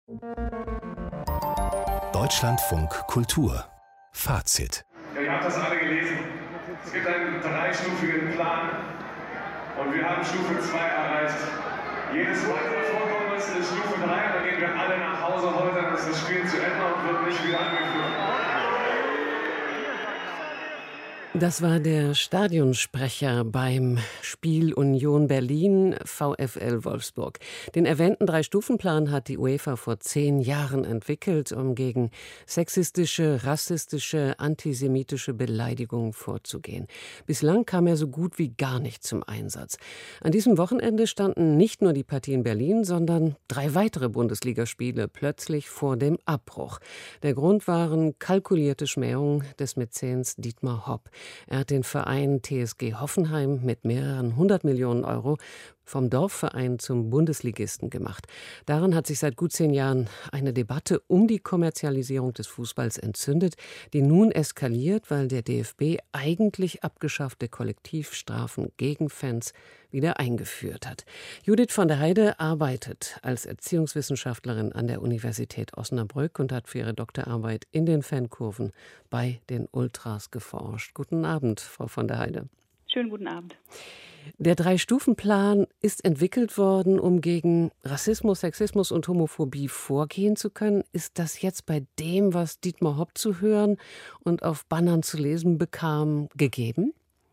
Deutschlandfunk Kultur Fazit. Ja, ihr habt das alle gelesen. Es gibt einen dreistufigen Plan und wir haben Stufe 2 erreicht. Jedes weitere Vorkommnis ist Stufe 3 und dann gehen wir alle nach Hause heute, dann ist das Spiel zu Ende und wird nicht wieder angeführt. Das war der Stadionsprecher beim Spiel Union Berlin VfL Wolfsburg. Den erwähnten Drei-Stufen-Plan hat die UEFA vor 10 Jahren entwickelt, um gegen sexistische, rassistische, antisemitische Beleidigungen vorzugehen. Bislang kam er so gut wie gar nicht zum Einsatz. An diesem Wochenende standen nicht nur die Partie in Berlin, sondern 3 weitere Bundesligaspiele plötzlich vor dem Abbruch. Der Grund waren kalkulierte Schmähungen des Mäzens Dietmar Hopp. Er hat den Verein TSG Hoffenheim mit mehreren 100 Millionen Euro vom Dorfverein zum Bundesligisten gemacht. Daran hat sich seit gut 10 Jahren eine Debatte um die Kommerzialisierung des Fußballs entzündet, die nun eskaliert, weil der DFB eigentlich abgeschaffte Kollektivstrafen gegen Fans wieder eingeführt hat. Judith von der Heide arbeitet als Erziehungswissenschaftlerin an der Universität Osnabrück und hat für ihre Doktorarbeit in den Fankurven bei den Ultras geforscht. Guten Abend, Frau von der Heide. Schönen guten Abend. Der Drei-Stufen-Plan ist entwickelt worden, um gegen Rassismus, Sexismus und Homophobie vorgehen zu können. Ist das jetzt bei dem, was Dietmar Hopp zu hören und auf Bannern zu lesen bekam, gegeben?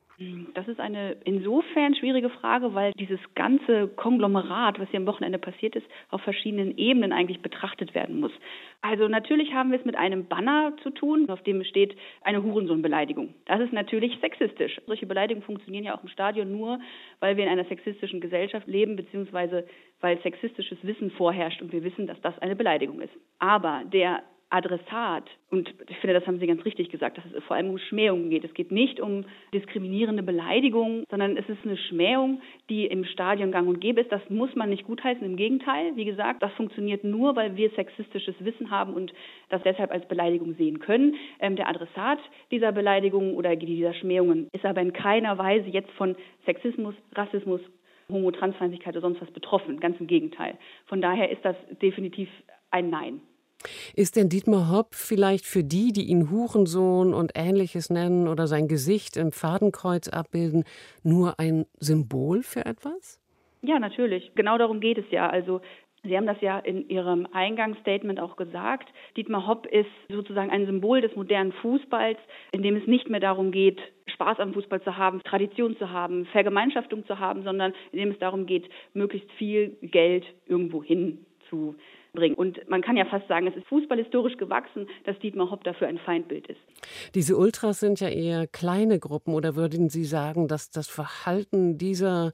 Das ist eine insofern schwierige Frage, weil dieses ganze Konglomerat, was hier am Wochenende passiert ist, auf verschiedenen Ebenen eigentlich betrachtet werden muss. Also natürlich haben wir es mit einem Banner zu tun, auf dem steht eine Hurensohn-Beleidigung. Das ist natürlich sexistisch. Solche Beleidigungen funktionieren ja auch im Stadion nur, weil wir in einer sexistischen Gesellschaft leben, beziehungsweise weil sexistisches Wissen vorherrscht und wir wissen, dass das eine Beleidigung ist. Aber der Adressat, und ich finde, das haben Sie ganz richtig gesagt, dass es vor allem um Schmähungen geht. Es geht nicht um diskriminierende Beleidigungen, sondern es ist eine Schmähung, die im Stadion gang und gäbe ist. Das muss man nicht gutheißen, im Gegenteil. Wie gesagt, das funktioniert nur, weil wir sexistisches Wissen haben und das deshalb als Beleidigung sehen können. Der Adressat dieser Beleidigungen oder dieser Schmähungen ist aber in keiner Weise jetzt von Sexismus, Rassismus, Homo-Transfeindlichkeit oder sonst was betroffen. Ganz im Gegenteil. Von daher ist das definitiv ein Nein. Ist denn Dietmar Hopp vielleicht für die ihn Hurensohn und Ähnliches nennen oder sein Gesicht im Fadenkreuz abbilden, nur ein Symbol für etwas? Ja, natürlich. Genau darum geht es ja. Also Sie haben das ja in Ihrem Eingangsstatement auch gesagt. Dietmar Hopp ist sozusagen ein Symbol des modernen Fußballs, in dem es nicht mehr darum geht, Spaß am Fußball zu haben, Tradition zu haben, Vergemeinschaftung zu haben, sondern in dem es darum geht, möglichst viel Geld irgendwo hin zu bringen. Und man kann ja fast sagen, es ist fußballhistorisch gewachsen, dass Dietmar Hopp dafür ein Feindbild ist. Diese Ultras sind ja eher kleine Gruppen. Oder würden Sie sagen, dass das Verhalten dieser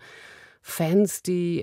Fans, die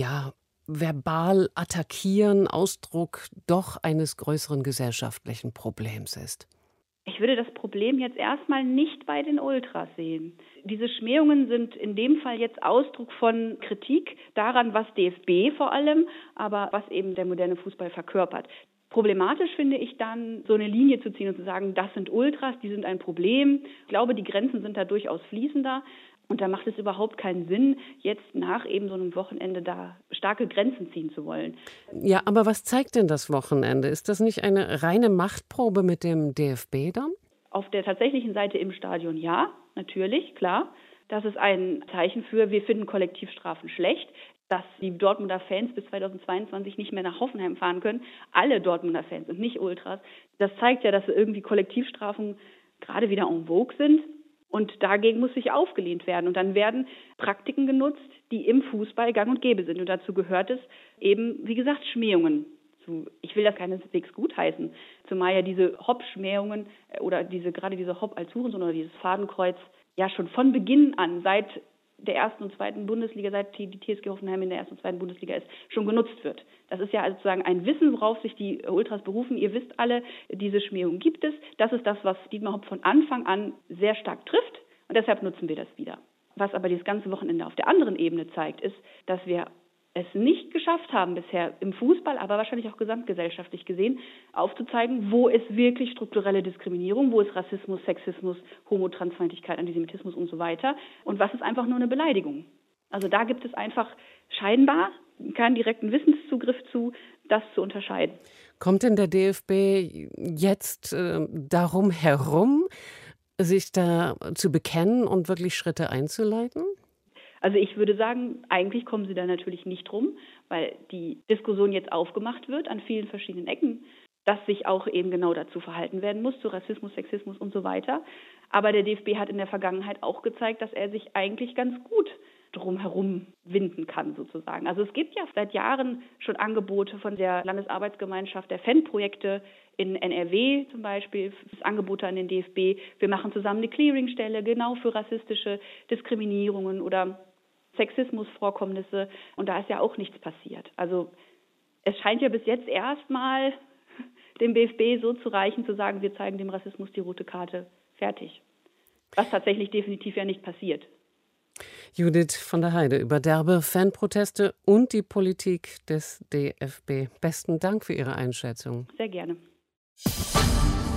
verbal attackieren, Ausdruck doch eines größeren gesellschaftlichen Problems ist? Ich würde das Problem jetzt erstmal nicht bei den Ultras sehen. Diese Schmähungen sind in dem Fall jetzt Ausdruck von Kritik daran, was DFB vor allem, aber was eben der moderne Fußball verkörpert. Problematisch finde ich dann, so eine Linie zu ziehen und zu sagen, das sind Ultras, die sind ein Problem. Ich glaube, die Grenzen sind da durchaus fließender. Und da macht es überhaupt keinen Sinn, jetzt nach eben so einem Wochenende da starke Grenzen ziehen zu wollen. Ja, aber was zeigt denn das Wochenende? Ist das nicht eine reine Machtprobe mit dem DFB dann? Auf der tatsächlichen Seite im Stadion ja, natürlich, klar. Das ist ein Zeichen für, wir finden Kollektivstrafen schlecht. Dass die Dortmunder Fans bis 2022 nicht mehr nach Hoffenheim fahren können. Alle Dortmunder Fans und nicht Ultras. Das zeigt ja, dass irgendwie Kollektivstrafen gerade wieder en vogue sind. Und dagegen muss sich aufgelehnt werden. Und dann werden Praktiken genutzt, die im Fußball gang und gäbe sind. Und dazu gehört es eben, wie gesagt, Schmähungen. Ich will das keineswegs gutheißen. Zumal ja diese Hopp-Schmähungen oder gerade diese Hopp als Hurensohn oder dieses Fadenkreuz ja schon von Beginn an, seit der ersten und zweiten Bundesliga, seit die TSG Hoffenheim in der ersten und zweiten Bundesliga ist, schon genutzt wird. Das ist ja sozusagen ein Wissen, worauf sich die Ultras berufen. Ihr wisst alle, diese Schmähung gibt es. Das ist das, was Dietmar Hopp von Anfang an sehr stark trifft. Und deshalb nutzen wir das wieder. Was aber dieses ganze Wochenende auf der anderen Ebene zeigt, ist, dass wir es nicht geschafft haben bisher im Fußball, aber wahrscheinlich auch gesamtgesellschaftlich gesehen, aufzuzeigen, wo ist wirklich strukturelle Diskriminierung, wo ist Rassismus, Sexismus, Homo-Transfeindlichkeit, Antisemitismus und so weiter und was ist einfach nur eine Beleidigung. Also da gibt es einfach scheinbar keinen direkten Wissenszugriff zu, das zu unterscheiden. Kommt denn der DFB jetzt darum herum, sich da zu bekennen und wirklich Schritte einzuleiten? Also ich würde sagen, eigentlich kommen sie da natürlich nicht drum, weil die Diskussion jetzt aufgemacht wird an vielen verschiedenen Ecken, dass sich auch eben genau dazu verhalten werden muss, zu Rassismus, Sexismus und so weiter. Aber der DFB hat in der Vergangenheit auch gezeigt, dass er sich eigentlich ganz gut drumherum winden kann, sozusagen. Also es gibt ja seit Jahren schon Angebote von der Landesarbeitsgemeinschaft der Fanprojekte in NRW zum Beispiel, Angebote an den DFB. Wir machen zusammen eine Clearingstelle genau für rassistische Diskriminierungen oder Sexismusvorkommnisse. Und da ist ja auch nichts passiert. Also es scheint ja bis jetzt erstmal dem DFB so zu reichen, zu sagen, wir zeigen dem Rassismus die rote Karte, fertig. Was tatsächlich definitiv ja nicht passiert. Judith von der Heide über derbe Fanproteste und die Politik des DFB. Besten Dank für Ihre Einschätzung. Sehr gerne.